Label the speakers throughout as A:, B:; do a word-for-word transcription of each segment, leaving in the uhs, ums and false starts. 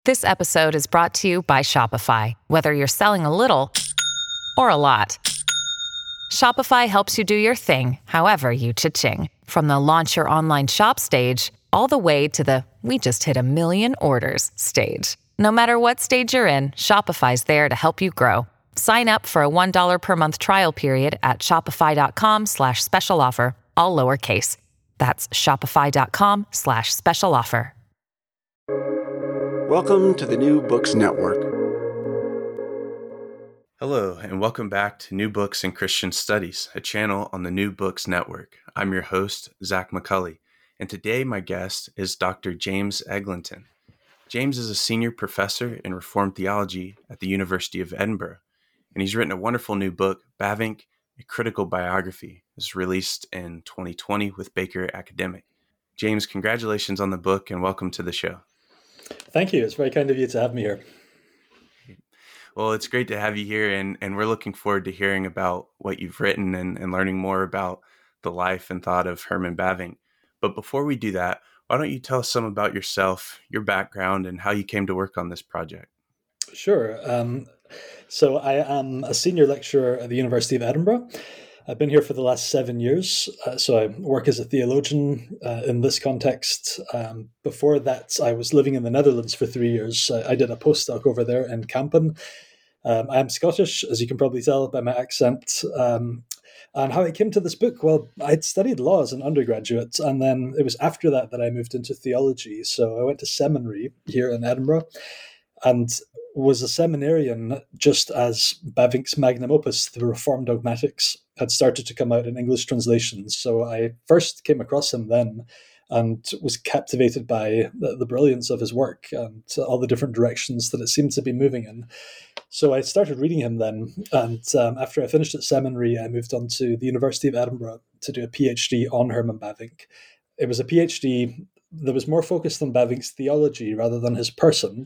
A: This episode is brought to you by Shopify. Whether you're selling a little or a lot, Shopify helps you do your thing, however you cha-ching. From the launch your online shop stage, all the way to the we just hit a million orders stage. No matter what stage you're in, Shopify's there to help you grow. Sign up for a one dollar per month trial period at shopify.com slash special offer, all lowercase. That's shopify.com slash special offer.
B: Welcome to the New Books Network.
C: Hello, and welcome back to New Books in Christian Studies, a channel on the New Books Network. I'm your host, Zach McCulley, and today my guest is Doctor James Eglinton. James is a senior professor in Reformed theology at the University of Edinburgh, and he's written a wonderful new book, Bavinck, A Critical Biography. It's released in twenty twenty with Baker Academic. James, congratulations on the book and welcome to the show.
D: Thank you. It's very kind of you to have me here.
C: Well, it's great to have you here, and, and we're looking forward to hearing about what you've written and, and learning more about the life and thought of Herman Bavinck. But before we do that, why don't you tell us some about yourself, your background, and how you came to work on this project?
D: Sure. Um, so I am a senior lecturer at the University of Edinburgh. I've been here for the last seven years. Uh, so I work as a theologian uh, in this context. Um, before that, I was living in the Netherlands for three years. I, I did a postdoc over there in Kampen. Um, I am Scottish, as you can probably tell by my accent. Um, and how I came to this book, well, I'd studied law as an undergraduate, and then it was after that that I moved into theology. So I went to seminary here in Edinburgh and was a seminarian just as Bavinck's magnum opus, The Reformed Dogmatics, had started to come out in English translations. So I first came across him then and was captivated by the, the brilliance of his work and all the different directions that it seemed to be moving in. So I started reading him then, and um, after I finished at seminary, I moved on to the University of Edinburgh to do a PhD on Herman Bavinck. It was a PhD that was more focused on Bavinck's theology rather than his person,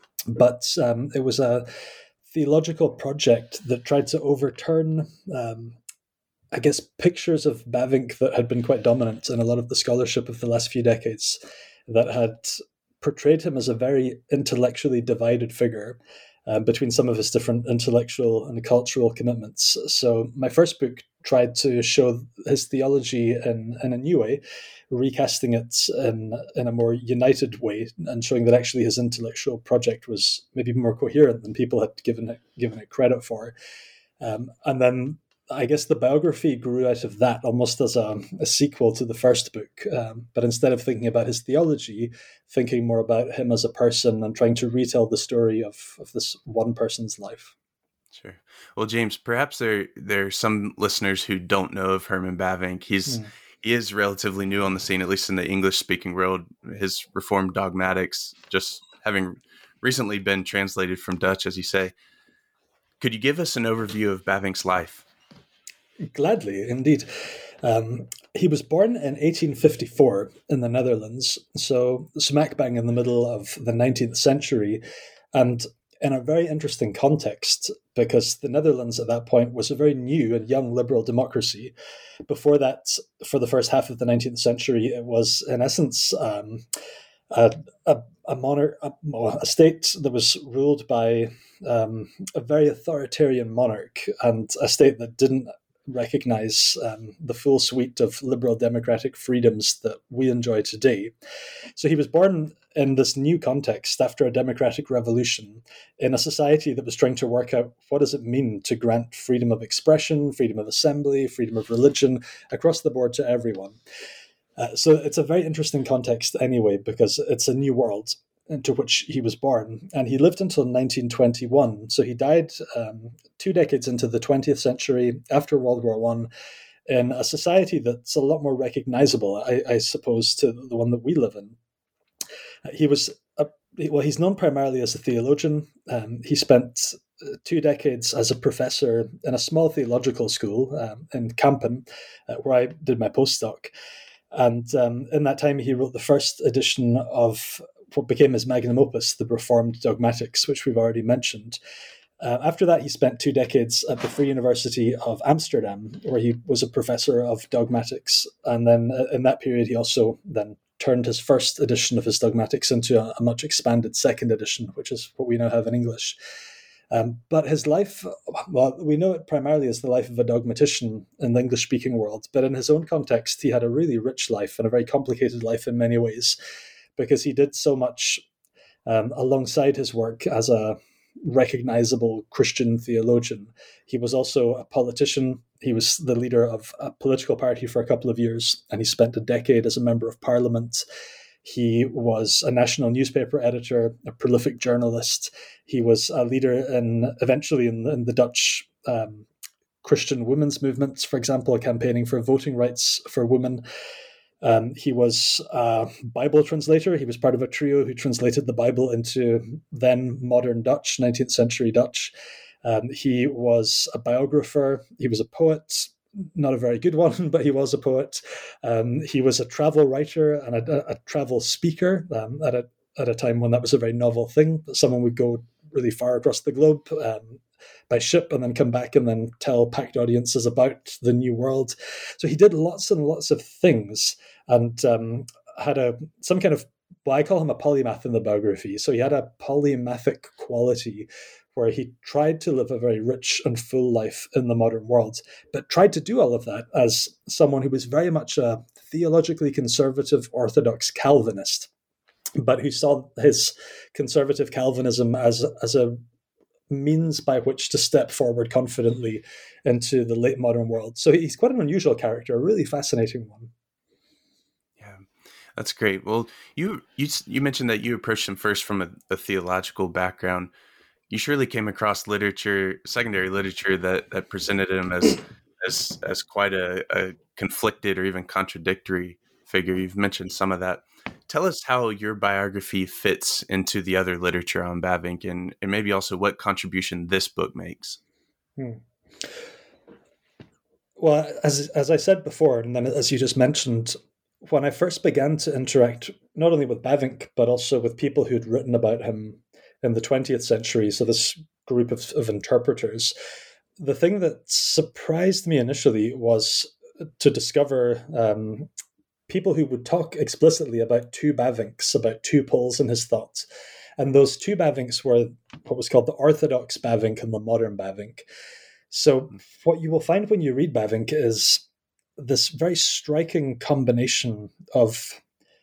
D: but um, it was a theological project that tried to overturn, um, I guess, pictures of Bavinck that had been quite dominant in a lot of the scholarship of the last few decades, that had portrayed him as a very intellectually divided figure uh, between some of his different intellectual and cultural commitments. So my first book tried to show his theology in, in a new way, recasting it in, in a more united way and showing that actually his intellectual project was maybe more coherent than people had given it, given it credit for. Um, and then I guess the biography grew out of that almost as a, a sequel to the first book. Um, but instead of thinking about his theology, thinking more about him as a person and trying to retell the story of, of this one person's life.
C: Sure. Well, James, perhaps there there are some listeners who don't know of Herman Bavinck. He's mm. he is relatively new on the scene, at least in the English-speaking world. His Reformed Dogmatics just having recently been translated from Dutch, as you say. Could you give us an overview of Bavinck's life?
D: Gladly, indeed. Um, he was born in eighteen fifty-four in the Netherlands, so smack bang in the middle of the nineteenth century, and in a very interesting context, because the Netherlands at that point was a very new and young liberal democracy. Before that, for the first half of the nineteenth century, it was, in essence, um, a, a, a monarch, a, a state that was ruled by um, a very authoritarian monarch, and a state that didn't recognize um, the full suite of liberal democratic freedoms that we enjoy today. So he was born in this new context after a democratic revolution in a society that was trying to work out what does it mean to grant freedom of expression, freedom of assembly, freedom of religion across the board to everyone. Uh, so it's a very interesting context anyway, because it's a new world into which he was born, and he lived until nineteen twenty-one. So he died um, two decades into the twentieth century after World War One, in a society that's a lot more recognizable, I, I suppose, to the one that we live in. He was a, well, he's known primarily as a theologian. Um, he spent two decades as a professor in a small theological school um, in Kampen, uh, where I did my postdoc. And um, in that time, he wrote the first edition of what became his magnum opus, The Reformed Dogmatics, which we've already mentioned. Uh, after that, he spent two decades at the Free University of Amsterdam, where he was a professor of dogmatics. And then uh, in that period, he also then turned his first edition of his Dogmatics into a, a much expanded second edition, which is what we now have in English. Um, but his life, well, we know it primarily as the life of a dogmatician in the English-speaking world, but in his own context, he had a really rich life and a very complicated life in many ways, because he did so much um, alongside his work as a recognizable Christian theologian. He was also a politician. He was the leader of a political party for a couple of years, and he spent a decade as a member of parliament. He was a national newspaper editor, a prolific journalist. He was a leader in eventually in, in the Dutch um, Christian women's movements, for example, campaigning for voting rights for women. Um, he was a Bible translator. He was part of a trio who translated the Bible into then modern Dutch, nineteenth century Dutch. Um, he was a biographer. He was a poet. Not a very good one, but he was a poet. Um, he was a travel writer and a, a travel speaker um, at a at a time when that was a very novel thing. Someone would go really far across the globe um, by ship and then come back and then tell packed audiences about the new world. So he did lots and lots of things and um, had a some kind of, well, I call him a polymath in the biography. So he had a polymathic quality where he tried to live a very rich and full life in the modern world, but tried to do all of that as someone who was very much a theologically conservative Orthodox Calvinist, but who saw his conservative Calvinism as, as a means by which to step forward confidently into the late modern world. So he's quite an unusual character, a really fascinating one.
C: Yeah, that's great. Well, you you, you mentioned that you approached him first from a, a theological background. You surely came across literature, secondary literature that, that presented him as as as quite a, a conflicted or even contradictory figure. You've mentioned some of that. Tell us how your biography fits into the other literature on Bavinck, and, and maybe also what contribution this book makes.
D: Hmm. Well, as as I said before, and then as you just mentioned, when I first began to interact not only with Bavinck, but also with people who'd written about him in the twentieth century, so this group of, of interpreters, the thing that surprised me initially was to discover um, people who would talk explicitly about two Bavincks, about two poles in his thought. And those two Bavincks were what was called the Orthodox Bavinck and the modern Bavinck. So what you will find when you read Bavinck is this very striking combination of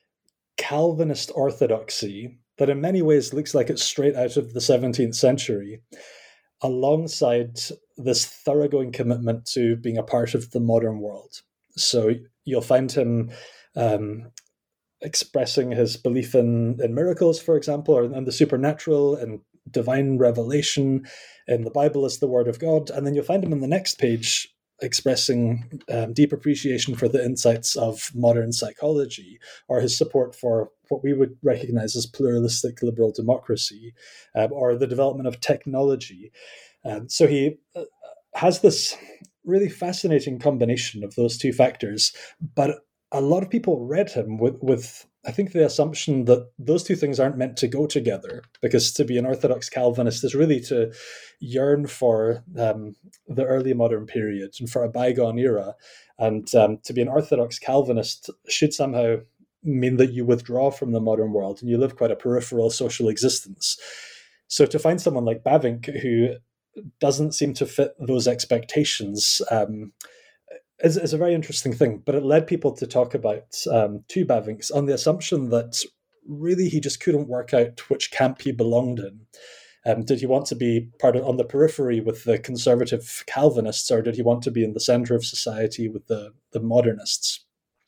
D: Calvinist orthodoxy that in many ways looks like it's straight out of the seventeenth century, alongside this thoroughgoing commitment to being a part of the modern world. So you'll find him um, expressing his belief in, in miracles, for example, or in the supernatural and divine revelation, in the Bible as the Word of God. And then you'll find him in the next page expressing um, deep appreciation for the insights of modern psychology, or his support for what we would recognize as pluralistic liberal democracy, um, or the development of technology. Um, so he uh, has this really fascinating combination of those two factors, but a lot of people read him with, with I think, the assumption that those two things aren't meant to go together, because to be an Orthodox Calvinist is really to yearn for um, the early modern period and for a bygone era. And um, to be an Orthodox Calvinist should somehow mean that you withdraw from the modern world and you live quite a peripheral social existence. So to find someone like Bavinck who doesn't seem to fit those expectations um, is, is a very interesting thing. But it led people to talk about um, two Bavincks on the assumption that really he just couldn't work out which camp he belonged in. Um, did he want to be part of on the periphery with the conservative Calvinists, or did he want to be in the center of society with the, the modernists?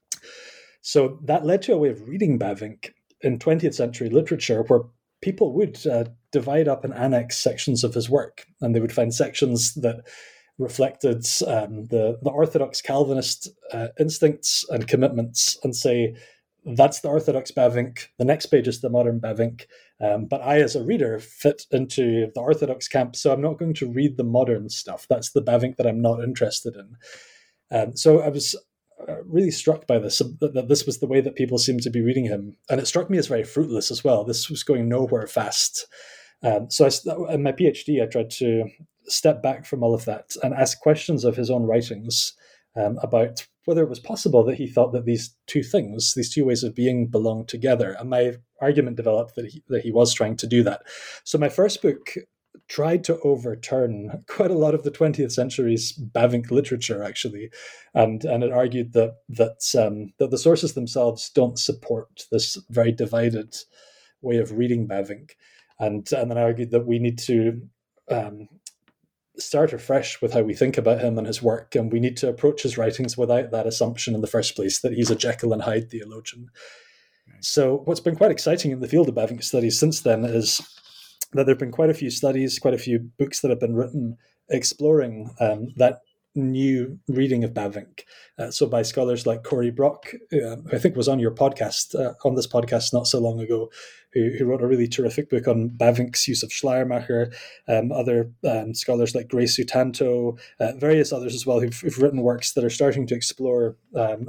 D: So that led to a way of reading Bavinck in twentieth century literature where people would uh, divide up and annex sections of his work, and they would find sections that reflected um, the, the Orthodox Calvinist uh, instincts and commitments and say, that's the Orthodox Bavinck, the next page is the modern Bavinck, um, but I as a reader fit into the Orthodox camp, so I'm not going to read the modern stuff. That's the Bavinck that I'm not interested in. Um, so I was uh, really struck by this, that, that this was the way that people seemed to be reading him, and it struck me as very fruitless as well. This was going nowhere fast. Um, so I, in my PhD, I tried to step back from all of that and ask questions of his own writings um, about whether it was possible that he thought that these two things, these two ways of being, belonged together. And my argument developed that he, that he was trying to do that. So my first book tried to overturn quite a lot of the twentieth century's Bavinck literature, actually, and and it argued that that um, that the sources themselves don't support this very divided way of reading Bavinck, and and then I argued that we need to um, start afresh with how we think about him and his work, and we need to approach his writings without that assumption in the first place that he's a Jekyll and Hyde theologian. Right. So what's been quite exciting in the field of Bavinck studies since then is that there have been quite a few studies, quite a few books that have been written exploring um, that new reading of Bavinck. Uh, so by scholars like Corey Brock, uh, who I think was on your podcast, uh, on this podcast not so long ago, who, who wrote a really terrific book on Bavinck's use of Schleiermacher, um, other um, scholars like Gray Sutanto, uh, various others as well who've, who've written works that are starting to explore um,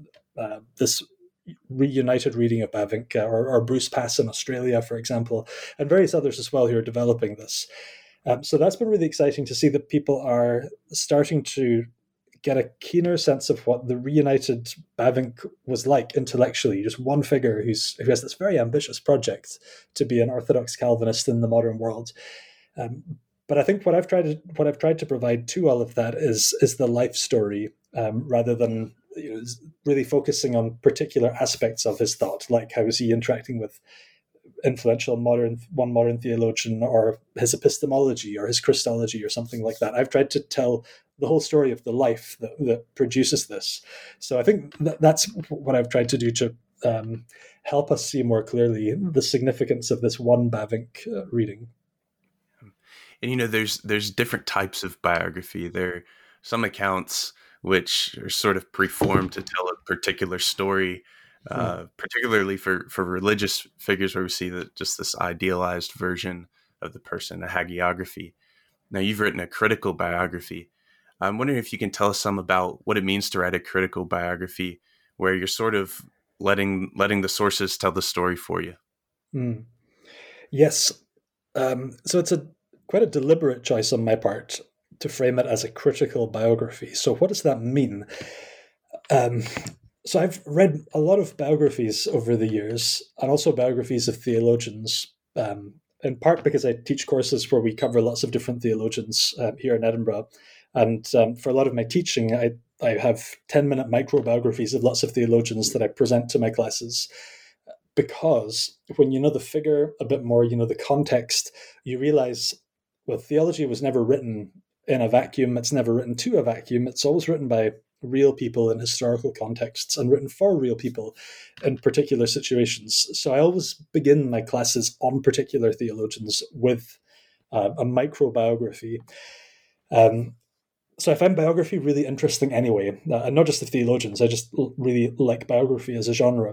D: uh, this reunited reading of Bavinck, uh, or, or Bruce Pass in Australia, for example, and various others as well who are developing this. Um, so that's been really exciting to see that people are starting to get a keener sense of what the reunited Bavinck was like intellectually. Just one figure who's who has this very ambitious project to be an Orthodox Calvinist in the modern world. Um, but I think what I've tried to what I've tried to provide to all of that is is the life story, um, rather than you know, really focusing on particular aspects of his thought, like how is he interacting with influential modern one modern theologian, or his epistemology or his Christology or something like that. I've tried to tell the whole story of the life that, that produces this. So I think that that's what I've tried to do to um, help us see more clearly the significance of this one Bavinck uh, reading.
C: And you know, there's there's different types of biography. There are some accounts which are sort of preformed to tell a particular story, uh, particularly for, for religious figures, where we see that just this idealized version of the person, a hagiography. Now, you've written a critical biography. I'm wondering if you can tell us some about what it means to write a critical biography, where you're sort of letting letting the sources tell the story for you.
D: Mm. Yes. Um, so it's a quite a deliberate choice on my part to frame it as a critical biography. So what does that mean? Um, so I've read a lot of biographies over the years, and also biographies of theologians, um, in part because I teach courses where we cover lots of different theologians uh, here in Edinburgh. And um, for a lot of my teaching, I, I have ten-minute microbiographies of lots of theologians that I present to my classes. Because when you know the figure a bit more, you know the context, you realize, well, theology was never written in a vacuum. It's never written to a vacuum. It's always written by real people in historical contexts and written for real people in particular situations. So I always begin my classes on particular theologians with uh, a microbiography. Um, so I find biography really interesting anyway, uh, and not just the theologians. I just really like biography as a genre.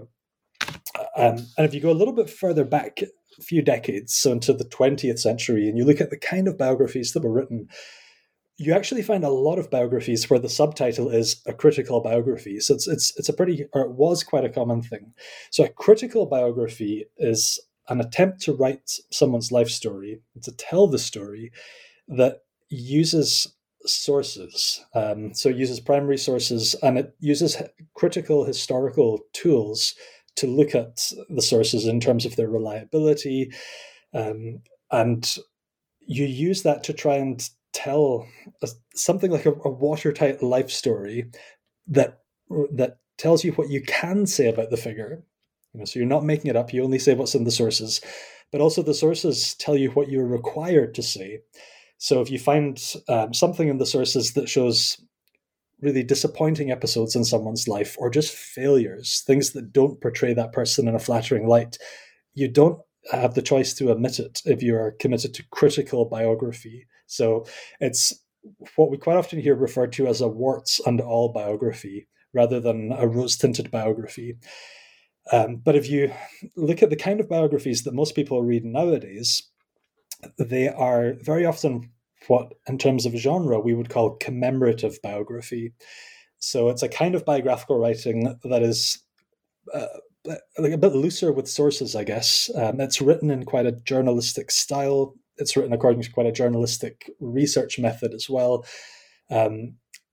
D: Um, and if you go a little bit further back, a few decades, so into the twentieth century, and you look at the kind of biographies that were written, you actually find a lot of biographies where the subtitle is a critical biography. So it's it's it's a pretty, or it was quite a common thing. So a critical biography is an attempt to write someone's life story, to tell the story that uses sources. Um, so it uses primary sources, and it uses critical historical tools to look at the sources in terms of their reliability. Um, and you use that to try and tell a, something like a, a watertight life story that that tells you what you can say about the figure. You know, so you're not making it up. You only say what's in the sources, but also the sources tell you what you're required to say. So if you find um, something in the sources that shows really disappointing episodes in someone's life, or just failures, things that don't portray that person in a flattering light, you don't have the choice to omit it if you are committed to critical biography. So it's what we quite often hear referred to as a warts and all biography, rather than a rose-tinted biography. Um, but if you look at the kind of biographies that most people read nowadays, they are very often what, in terms of genre, we would call commemorative biography. So it's a kind of biographical writing that is uh, like a bit looser with sources, I guess. Um, it's written in quite a journalistic style. It's written according to quite a journalistic research method as well. Um,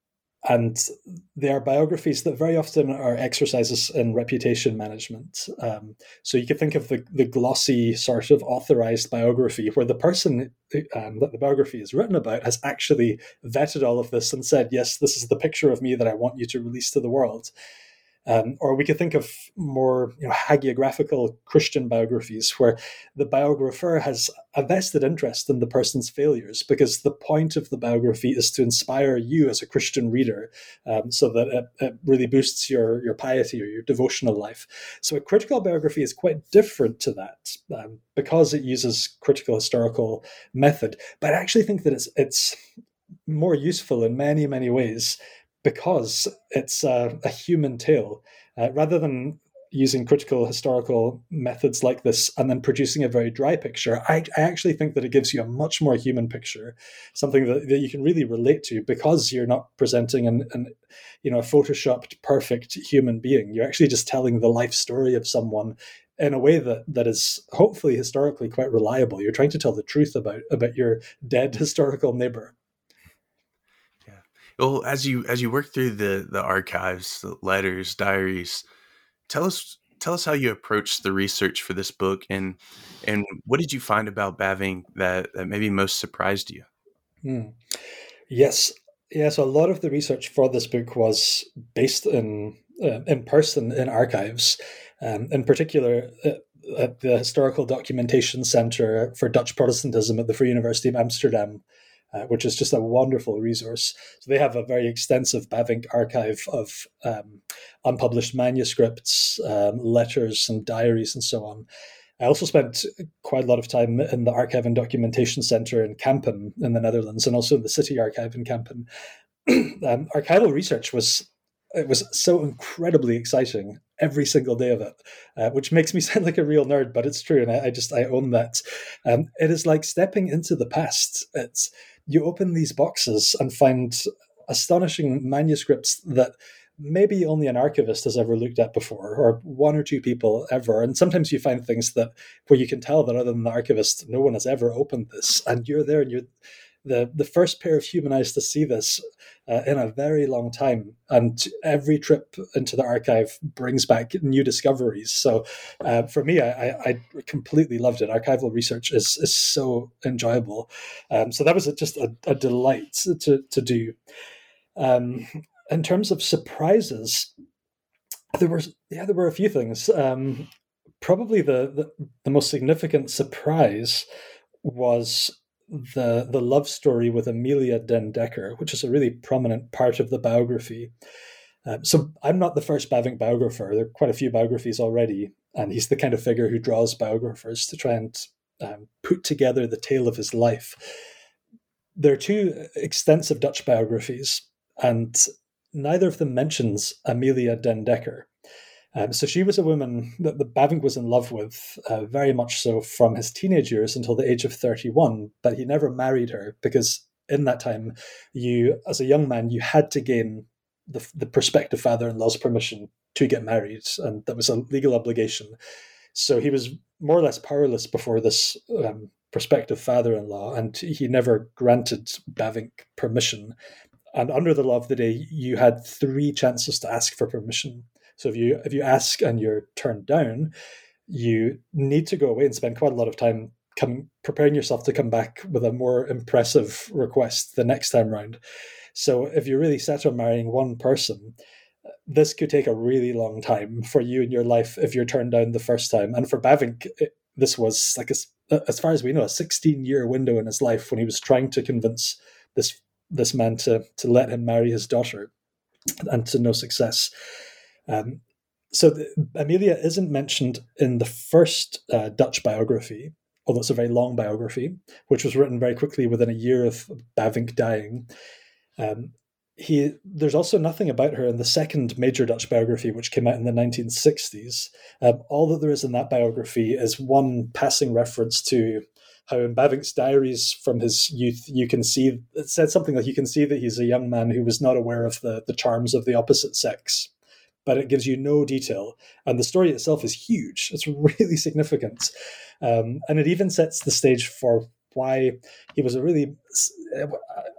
D: and they are biographies that very often are exercises in reputation management. Um, so you could think of the, the glossy sort of authorized biography where the person um, that the biography is written about has actually vetted all of this and said, yes, this is the picture of me that I want you to release to the world. Um, or we could think of more, you know, hagiographical Christian biographies where the biographer has a vested interest in the person's failures because the point of the biography is to inspire you as a Christian reader, um, so that it, it really boosts your, your piety or your devotional life. So a critical biography is quite different to that, um, because it uses critical historical method. But I actually think that it's it's more useful in many, many ways, because it's uh, a human tale. Uh, rather than using critical historical methods like this and then producing a very dry picture, I, I actually think that it gives you a much more human picture, something that, that you can really relate to, because you're not presenting an, an you know, a photoshopped perfect human being. You're actually just telling the life story of someone in a way that, that is hopefully historically quite reliable. You're trying to tell the truth about, about your dead historical neighbor.
C: Well, as you as you work through the the archives, the letters, diaries, tell us tell us how you approached the research for this book, and and what did you find about Bavinck that, that maybe most surprised you?
D: Hmm. Yes, yeah. So a lot of the research for this book was based in uh, in person in archives, um, in particular uh, at the Historical Documentation Center for Dutch Protestantism at the Free University of Amsterdam. Uh, which is just a wonderful resource. So they have a very extensive Bavinck archive of um, unpublished manuscripts, um, letters and diaries and so on. I also spent quite a lot of time in the Archive and Documentation Center in Kampen in the Netherlands, and also in the City Archive in Kampen. um, archival research was it was so incredibly exciting every single day of it, uh, which makes me sound like a real nerd, but it's true, and I, I just I own that. Um, it is like stepping into the past. It's you open these boxes and find astonishing manuscripts that maybe only an archivist has ever looked at before, or one or two people ever. And sometimes you find things that where you can tell that other than the archivist, no one has ever opened this, and you're there and you're the the first pair of human eyes to see this uh, in a very long time. And every trip into the archive brings back new discoveries. So uh, for me, I, I completely loved it. Archival research is is so enjoyable. Um, so that was just a, a delight to to do. Um, in terms of surprises, there were yeah there were a few things. Um, probably the, the the most significant surprise was the the love story with Amelia Den Dekker, which is a really prominent part of the biography. Um, so I'm not the first Bavinck biographer. There are quite a few biographies already, and he's the kind of figure who draws biographers to try and um, put together the tale of his life. There are two extensive Dutch biographies, and neither of them mentions Amelia Den Dekker. Um, so she was a woman that the Bavinck was in love with, uh, very much so from his teenage years until the age of thirty-one, but he never married her because in that time, you, as a young man, you had to gain the, the prospective father-in-law's permission to get married, and that was a legal obligation. So he was more or less powerless before this um, prospective father-in-law, and he never granted Bavinck permission. And under the law of the day, you had three chances to ask for permission. So if you if you ask and you're turned down, you need to go away and spend quite a lot of time come, preparing yourself to come back with a more impressive request the next time round. So if you're really set on marrying one person, this could take a really long time for you in your life if you're turned down the first time. And for Bavinck, it, this was like, a, as far as we know, a sixteen-year window in his life when he was trying to convince this this man to, to let him marry his daughter, and to no success. Um, so the, Amelia isn't mentioned in the first uh, Dutch biography, although it's a very long biography, which was written very quickly within a year of Bavinck dying. Um, he there's also nothing about her in the second major Dutch biography, which came out in the nineteen sixties. Um, all that there is in that biography is one passing reference to how in Bavinck's diaries from his youth, you can see, it said something like, you can see that he's a young man who was not aware of the, the charms of the opposite sex. But it gives you no detail. And the story itself is huge. It's really significant. Um, and it even sets the stage for why he was a really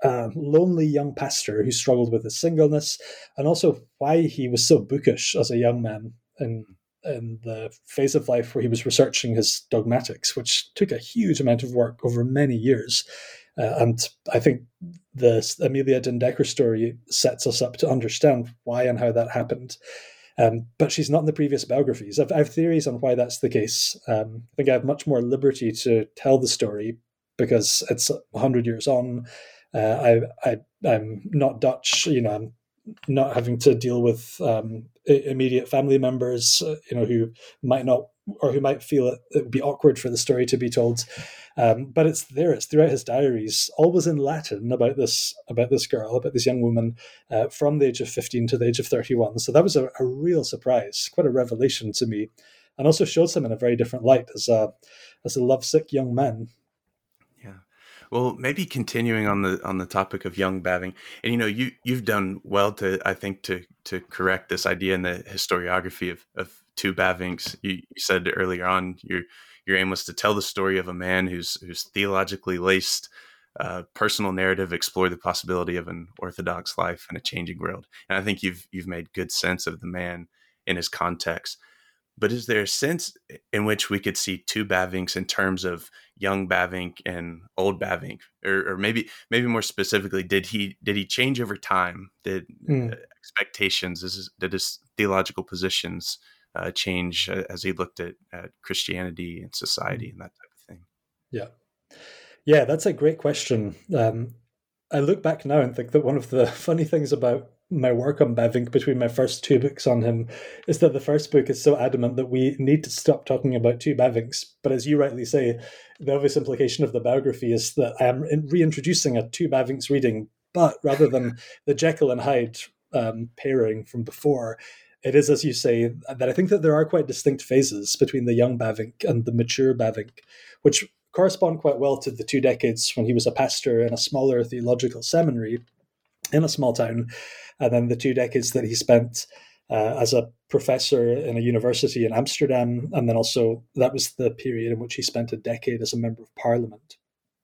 D: a lonely young pastor who struggled with his singleness, and also why he was so bookish as a young man in, in the phase of life where he was researching his dogmatics, which took a huge amount of work over many years. Uh, and I think the Amelia Dindecker story sets us up to understand why and how that happened. Um, but she's not in the previous biographies. I've, I have theories on why that's the case. Um, I think I have much more liberty to tell the story because it's one hundred years on. Uh, I, I, I'm not Dutch, you know, I'm not having to deal with um, immediate family members, uh, you know, who might not, or who might feel it, it would be awkward for the story to be told. Um, but it's there. It's throughout his diaries, always in Latin, about this about this girl, about this young woman, uh, from the age of fifteen to the age of thirty-one. So that was a, a real surprise, quite a revelation to me, and also shows him in a very different light as a as a lovesick young man.
C: Yeah. Well, maybe continuing on the on the topic of young Bavinck, and you know, you you've done well to, I think, to to correct this idea in the historiography of of two Bavincks. You, you said earlier on your your aim was to tell the story of a man who's who's theologically laced, uh, personal narrative, explore the possibility of an orthodox life in a changing world. And I think you've you've made good sense of the man in his context. But is there a sense in which we could see two Bavincks in terms of young Bavinck and old Bavinck, or, or maybe maybe more specifically, did he did he change over time? Did mm. uh, expectations, is, did his theological positions uh, change as he looked at, at Christianity and society and that type of thing?
D: Yeah, yeah, that's a great question. Um, I look back now and think that one of the funny things about my work on Bavinck between my first two books on him is that the first book is so adamant that we need to stop talking about two Bavincks. But as you rightly say, the obvious implication of the biography is that I am reintroducing a two Bavincks reading, but rather than the Jekyll and Hyde um, pairing from before, it is, as you say, that I think that there are quite distinct phases between the young Bavinck and the mature Bavinck, which correspond quite well to the two decades when he was a pastor in a smaller theological seminary in a small town, and then the two decades that he spent uh, as a professor in a university in Amsterdam, and then also that was the period in which he spent a decade as a member of parliament.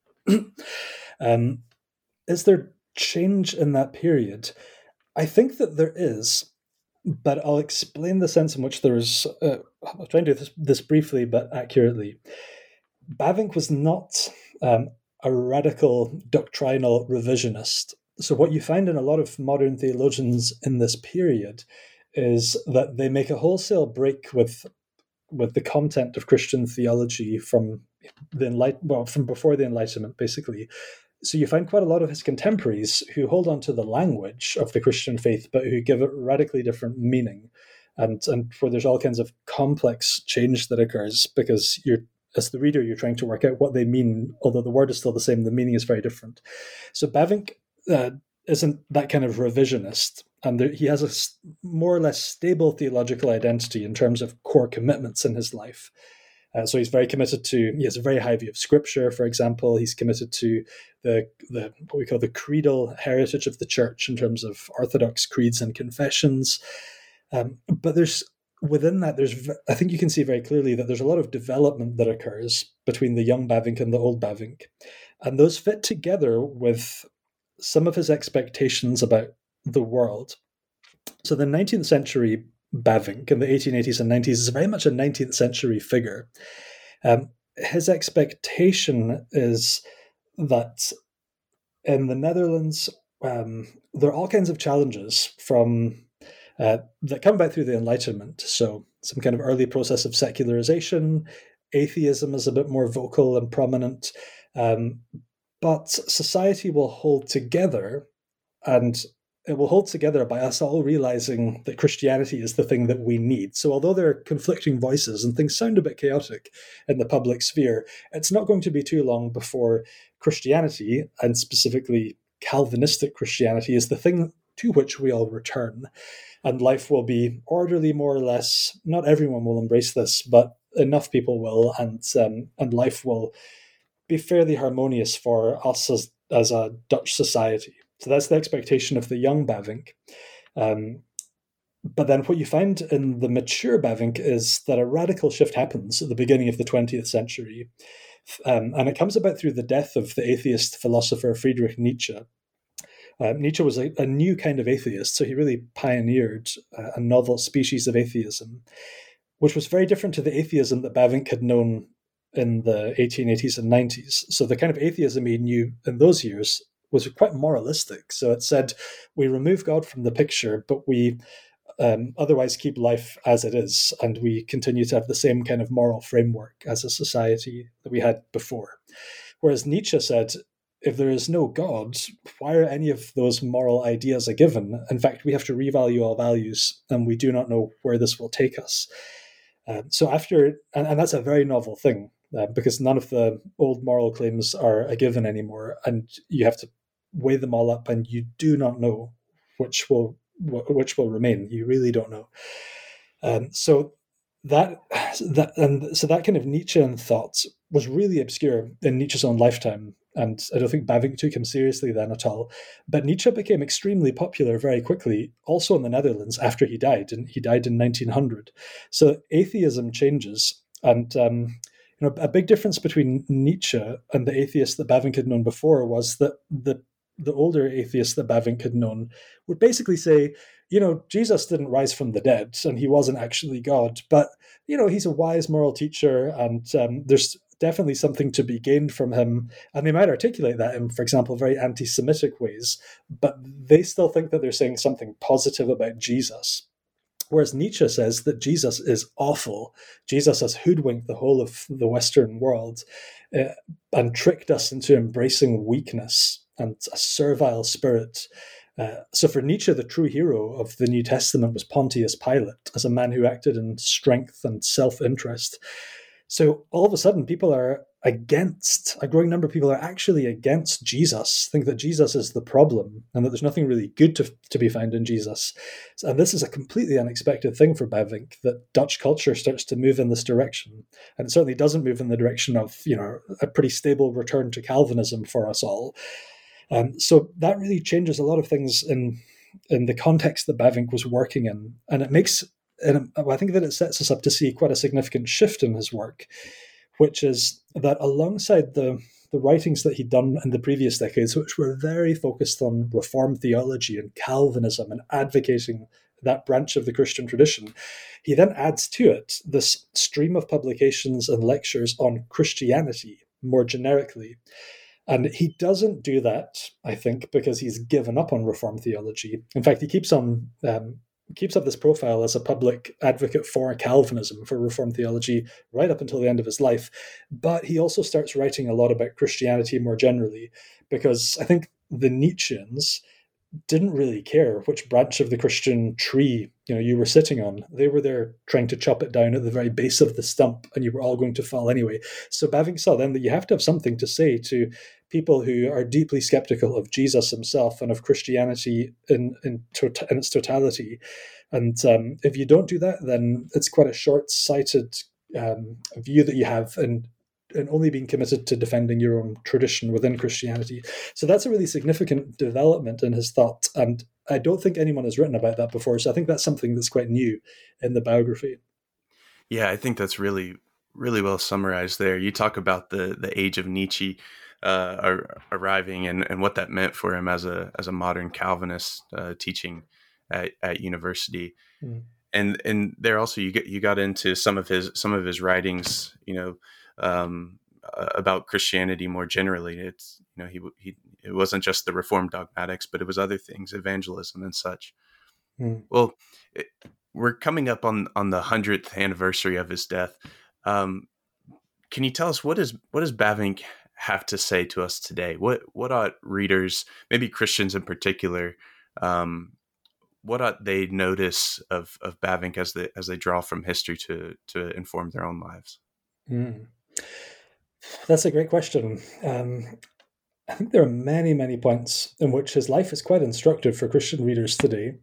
D: um, is there change in that period? I think that there is, but I'll explain the sense in which there is. Uh, I'll try and do this, this briefly but accurately. Bavinck was not um, a radical doctrinal revisionist. So what you find in a lot of modern theologians in this period is that they make a wholesale break with with the content of Christian theology from the enlight well from before the Enlightenment, basically. So you find quite a lot of his contemporaries who hold on to the language of the Christian faith, but who give it radically different meaning, and and where there's all kinds of complex change that occurs because you're, as the reader, you're trying to work out what they mean, although the word is still the same, the meaning is very different. So Bavinck Uh, isn't that kind of revisionist, and there, he has a more or less stable theological identity in terms of core commitments in his life. Uh, so he's very committed to, he has a very high view of scripture, for example. He's committed to the, the what we call the creedal heritage of the church in terms of orthodox creeds and confessions. Um, but there's within that, there's I think you can see very clearly that there's a lot of development that occurs between the young Bavinck and the old Bavinck. And those fit together with some of his expectations about the world. So the nineteenth century Bavinck in the eighteen eighties and nineties is very much a nineteenth century figure. Um, his expectation is that in the Netherlands, um, there are all kinds of challenges from uh, that come about through the Enlightenment. So some kind of early process of secularization, atheism is a bit more vocal and prominent, um, but society will hold together, and it will hold together by us all realizing that Christianity is the thing that we need. So although there are conflicting voices and things sound a bit chaotic in the public sphere, it's not going to be too long before Christianity, and specifically Calvinistic Christianity, is the thing to which we all return. And life will be orderly, more or less. Not everyone will embrace this, but enough people will, and um, and life will be fairly harmonious for us as, as a Dutch society. So that's the expectation of the young Bavinck. Um, but then what you find in the mature Bavinck is that a radical shift happens at the beginning of the twentieth century. Um, and it comes about through the death of the atheist philosopher Friedrich Nietzsche. Uh, Nietzsche was a, a new kind of atheist, so he really pioneered uh, a novel species of atheism, which was very different to the atheism that Bavinck had known in the eighteen eighties and nineties. So the kind of atheism he knew in those years was quite moralistic. So it said, we remove God from the picture, but we um, otherwise keep life as it is, and we continue to have the same kind of moral framework as a society that we had before. Whereas Nietzsche said, if there is no God, why are any of those moral ideas a given? In fact, we have to revalue all values, and we do not know where this will take us. Um, so after, and, and that's a very novel thing, uh, because none of the old moral claims are a given anymore, and you have to weigh them all up, and you do not know which will which will remain. You really don't know. Um, so that that and so that kind of Nietzschean thought was really obscure in Nietzsche's own lifetime, and I don't think Bavinck took him seriously then at all. But Nietzsche became extremely popular very quickly, also in the Netherlands after he died, and he died in nineteen hundred. So atheism changes, and um, you know, a big difference between Nietzsche and the atheists that Bavinck had known before was that the the older atheists that Bavinck had known would basically say, you know, Jesus didn't rise from the dead, and he wasn't actually God, but you know, he's a wise moral teacher, and um, there's definitely something to be gained from him. And they might articulate that in, for example, very anti-Semitic ways, but they still think that they're saying something positive about Jesus. Whereas Nietzsche says that Jesus is awful. Jesus has hoodwinked the whole of the Western world uh, and tricked us into embracing weakness and a servile spirit. Uh, so for Nietzsche, the true hero of the New Testament was Pontius Pilate, as a man who acted in strength and self-interest. So all of a sudden, people are against, a growing number of people are actually against Jesus, think that Jesus is the problem and that there's nothing really good to, to be found in Jesus. And this is a completely unexpected thing for Bavinck, that Dutch culture starts to move in this direction. And it certainly doesn't move in the direction of, you know, a pretty stable return to Calvinism for us all. Um, so that really changes a lot of things in in the context that Bavinck was working in. And it makes, and I think that it sets us up to see quite a significant shift in his work, which is that alongside the, the writings that he'd done in the previous decades, which were very focused on Reformed theology and Calvinism and advocating that branch of the Christian tradition, he then adds to it this stream of publications and lectures on Christianity more generically. And he doesn't do that, I think, because he's given up on Reformed theology. In fact, he keeps on um, keeps up this profile as a public advocate for Calvinism, for Reformed theology, right up until the end of his life. But he also starts writing a lot about Christianity more generally, because I think the Nietzscheans didn't really care which branch of the Christian tree, you know, you were sitting on. They were there trying to chop it down at the very base of the stump, and you were all going to fall anyway. So Bavinck saw then that you have to have something to say to people who are deeply skeptical of Jesus himself and of Christianity in in, to- in its totality. And um, if you don't do that, then it's quite a short-sighted um, view that you have, and and only being committed to defending your own tradition within Christianity. So that's a really significant development in his thought. And I don't think anyone has written about that before. So I think that's something that's quite new in the biography.
C: Yeah, I think that's really, really well summarized there. You talk about the the age of Nietzsche uh, ar- arriving and, and what that meant for him as a as a modern Calvinist uh, teaching at, at university. Mm. And and there also you get you got into some of his some of his writings, you know, um, uh, about Christianity more generally. It's, you know, he he it wasn't just the Reformed dogmatics, but it was other things, evangelism and such. Mm. Well, it, we're coming up on on the hundredth anniversary of his death. Um, can you tell us what is what does Bavinck have to say to us today? What what ought readers, maybe Christians in particular, um, what ought they notice of of Bavinck as they as they draw from history to to inform their own lives?
D: Mm. That's a great question. Um, I think there are many, many points in which his life is quite instructive for Christian readers today.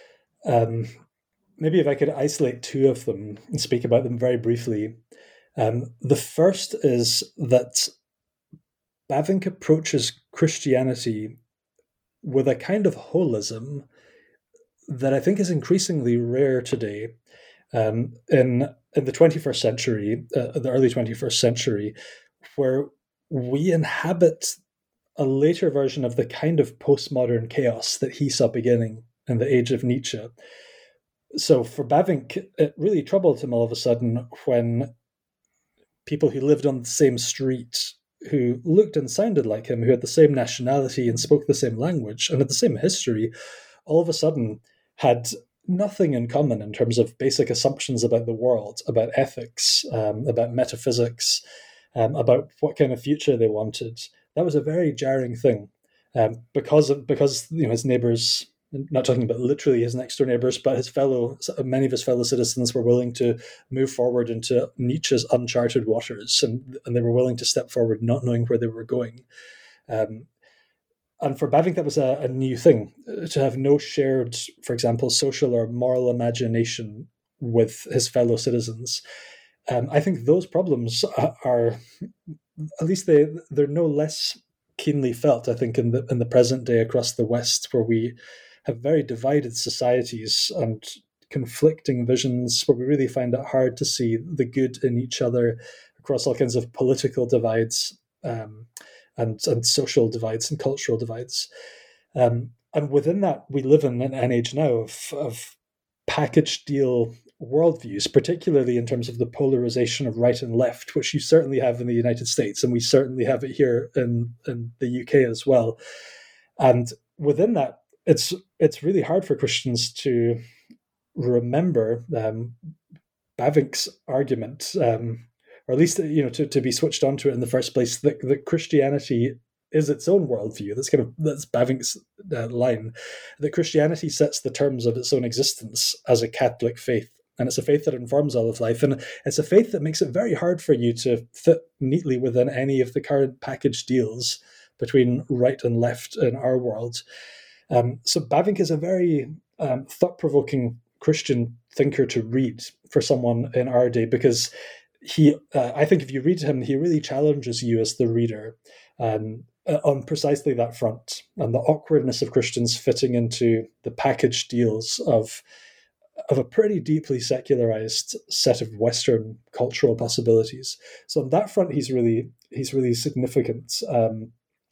D: Um, maybe if I could isolate two of them and speak about them very briefly. Um, the first is that Bavinck approaches Christianity with a kind of holism that I think is increasingly rare today. Um, in in the twenty-first century, uh, the early twenty-first century, where we inhabit a later version of the kind of postmodern chaos that he saw beginning in the age of Nietzsche. So for Bavinck, it really troubled him all of a sudden when people who lived on the same street, who looked and sounded like him, who had the same nationality and spoke the same language and had the same history, all of a sudden had nothing in common in terms of basic assumptions about the world, about ethics, um, about metaphysics, um, about what kind of future they wanted. That was a very jarring thing, um, because of because you know his neighbors, not talking about literally his next door neighbors, but his fellow many of his fellow citizens were willing to move forward into Nietzsche's uncharted waters, and and they were willing to step forward, not knowing where they were going. Um, And for Bavinck, that was a, a new thing, to have no shared, for example, social or moral imagination with his fellow citizens. Um, I think those problems are, at least they they're no less keenly felt, I think, in the in the present day across the West, where we have very divided societies and conflicting visions, where we really find it hard to see the good in each other across all kinds of political divides. Um, And, and social divides and cultural divides. Um, and within that, we live in an age now of, of package deal worldviews, particularly in terms of the polarization of right and left, which you certainly have in the United States, and we certainly have it here in, in the U K as well. And within that, it's it's really hard for Christians to remember um, Bavinck's argument, um, or at least, you know, to, to be switched onto it in the first place, that, that Christianity is its own worldview. That's kind of that's Bavinck's uh, line, that Christianity sets the terms of its own existence as a Catholic faith, and it's a faith that informs all of life, and it's a faith that makes it very hard for you to fit neatly within any of the current package deals between right and left in our world. Um, so Bavinck is a very um, thought-provoking Christian thinker to read for someone in our day, because he, uh, I think if you read him, he really challenges you as the reader um, on precisely that front, and the awkwardness of Christians fitting into the package deals of of a pretty deeply secularized set of Western cultural possibilities. So on that front, he's really he's really significant. Um,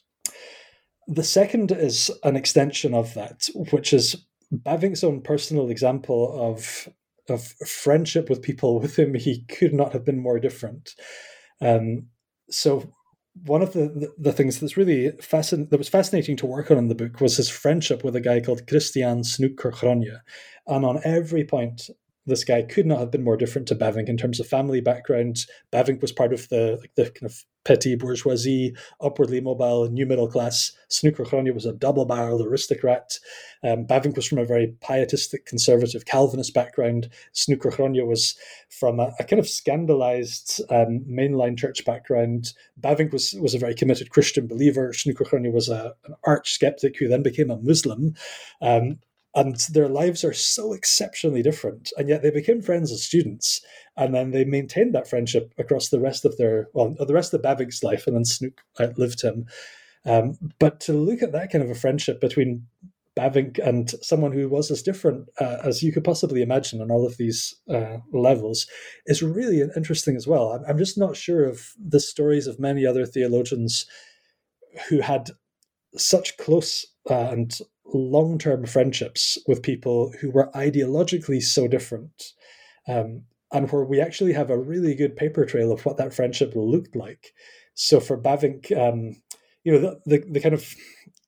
D: the second is an extension of that, which is Bavinck's own personal example of of friendship with people with whom he could not have been more different. Um, so one of the, the, the things that's really fascinating, that was fascinating to work on in the book, was his friendship with a guy called Christian Snouck-Kerchronje. And on every point, this guy could not have been more different to Bavinck in terms of family background. Bavinck was part of the, like, the kind of petty bourgeoisie, upwardly mobile, new middle class. Snouck-Kerchronje was a double-barreled aristocrat. Um, Bavinck was from a very pietistic, conservative Calvinist background. Snouck-Kerchronje was from a, a kind of scandalized um, mainline church background. Bavinck was was a very committed Christian believer. Snouck-Kerchronje was a, an arch skeptic who then became a Muslim. Um, And their lives are so exceptionally different, and yet they became friends as students, and then they maintained that friendship across the rest of their, well, the rest of Bavinck's life, and then Snouck outlived him. Um, but to look at that kind of a friendship between Bavinck and someone who was as different uh, as you could possibly imagine on all of these uh, levels is really interesting as well. I'm, I'm just not sure of the stories of many other theologians who had such close uh, and long-term friendships with people who were ideologically so different, um, and where we actually have a really good paper trail of what that friendship looked like. So for Bavinck, um, you know, the, the, the kind of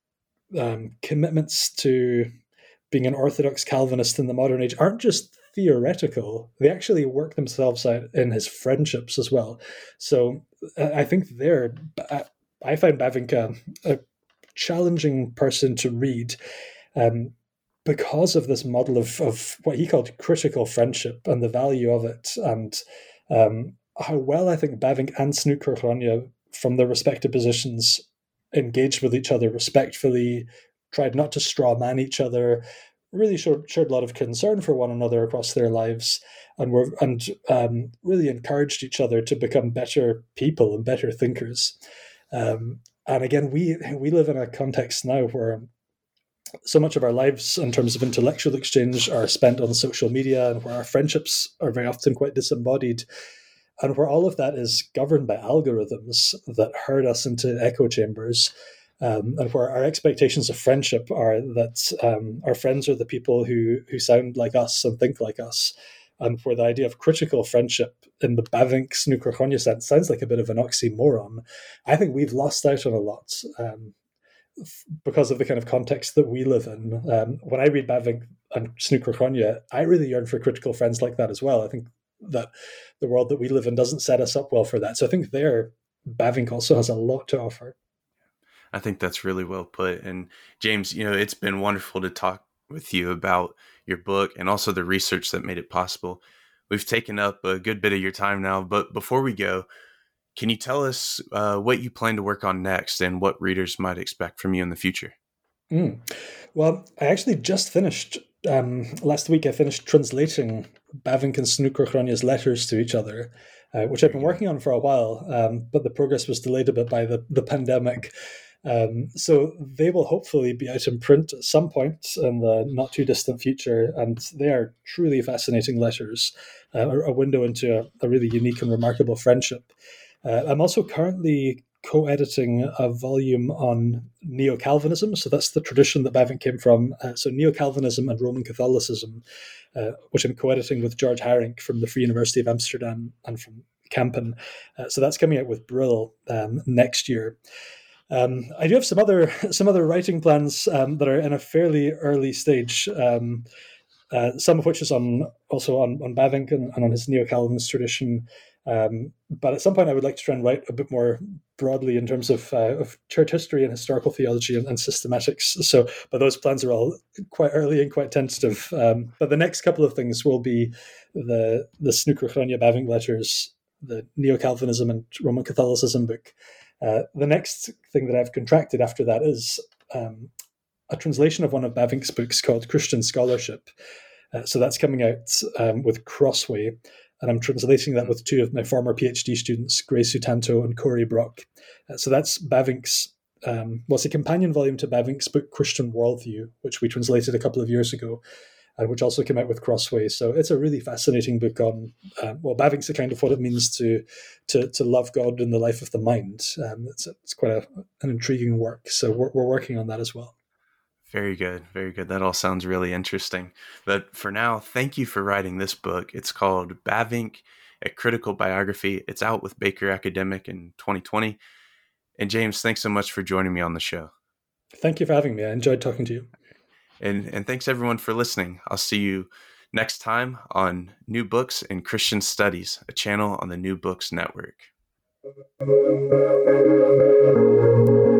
D: um, commitments to being an Orthodox Calvinist in the modern age aren't just theoretical. They actually work themselves out in his friendships as well. So uh, I think there, I find Bavinck a, a challenging person to read um, because of this model of, of what he called critical friendship and the value of it, and um, how well I think Bavinck and Snouck-Kerchronje, from their respective positions, engaged with each other respectfully, tried not to straw man each other, really showed, showed a lot of concern for one another across their lives, and were and um, really encouraged each other to become better people and better thinkers. Um, And again, we we live in a context now where so much of our lives in terms of intellectual exchange are spent on social media, and where our friendships are very often quite disembodied, and where all of that is governed by algorithms that herd us into echo chambers. Um, and where our expectations of friendship are that um, our friends are the people who who sound like us and think like us, and where the idea of critical friendship in the Bavinck Snúchracha sense sounds like a bit of an oxymoron. I think we've lost out on a lot um, f- because of the kind of context that we live in. Um, when I read Bavinck and Snúchracha, I really yearn for critical friends like that as well. I think that the world that we live in doesn't set us up well for that. So I think there, Bavinck also has a lot to offer.
C: I think that's really well put. And James, you know, it's been wonderful to talk with you about your book and also the research that made it possible. We've taken up a good bit of your time now, but before we go, can you tell us uh, what you plan to work on next and what readers might expect from you in the future?
D: Mm. Well, I actually just finished, um, last week I finished translating Bavinck and Snúchracha's letters to each other, uh, which I've been working on for a while, um, but the progress was delayed a bit by the, the pandemic. Um, so they will hopefully be out in print at some point in the not too distant future, and they are truly fascinating letters, uh, a, a window into a, a really unique and remarkable friendship. Uh, I'm also currently co-editing a volume on Neo-Calvinism, so that's the tradition that Bavinck came from. Uh, so Neo-Calvinism and Roman Catholicism, uh, which I'm co-editing with George Haring from the Free University of Amsterdam and from Kampen. Uh, so that's coming out with Brill um, next year. Um, I do have some other some other writing plans um, that are in a fairly early stage. Um, uh, some of which is on also on, on Bavinck and, and on his Neo-Calvinist tradition. Um, but at some point, I would like to try and write a bit more broadly in terms of, uh, of church history and historical theology and, and systematics. So, but those plans are all quite early and quite tentative. Um, but the next couple of things will be the the Snúchracha Bavinck letters, the Neo-Calvinism and Roman Catholicism book. Uh, the next thing that I've contracted after that is um, a translation of one of Bavinck's books called Christian Scholarship. Uh, so that's coming out um, with Crossway, and I'm translating that with two of my former PhD students, Grace Sutanto and Corey Brock. Uh, so that's Bavinck's, um, well, it's a companion volume to Bavinck's book Christian Worldview, which we translated a couple of years ago, and which also came out with Crossway. So it's a really fascinating book on, uh, well, Bavinck's account of what it means to to to love God in the life of the mind. Um, it's, it's quite a, an intriguing work. So we're, we're working on that as well.
C: Very good. Very good. That all sounds really interesting. But for now, thank you for writing this book. It's called Bavinck, A Critical Biography. It's out with Baker Academic in twenty twenty. And James, thanks so much for joining me on the show.
D: Thank you for having me. I enjoyed talking to you.
C: And, and thanks everyone for listening. I'll see you next time on New Books in Christian Studies, a channel on the New Books Network.